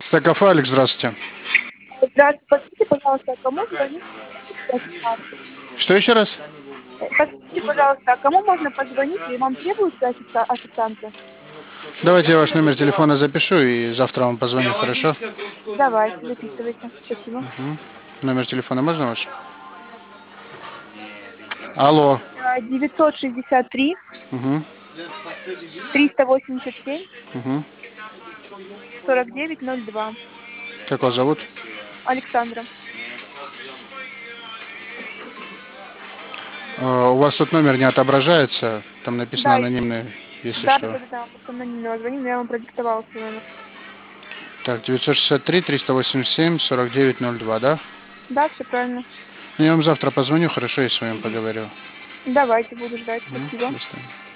Стекафе, Алекс, здравствуйте. Здравствуйте, подскажите, пожалуйста, кому звонить? Что еще раз? Подскажите, пожалуйста, кому можно позвонить, и вам требуются официанты? Давайте я ваш номер телефона запишу и завтра вам позвоню, хорошо? Давайте, записывайте. Спасибо. Номер телефона можно ваш? Алло. 963 Угу. 387 Угу. 4902. Как вас зовут? Александра. У вас тут номер не отображается, там написано Да, анонимный, если да, да, что. да, да, да, просто анонимно звоним, но я вам продиктовала свой номер. Так, 963 387 4902, да? Да, все правильно. Ну, я вам завтра позвоню, хорошо, я с вами поговорю. Давайте, буду ждать. Спасибо. До свидания.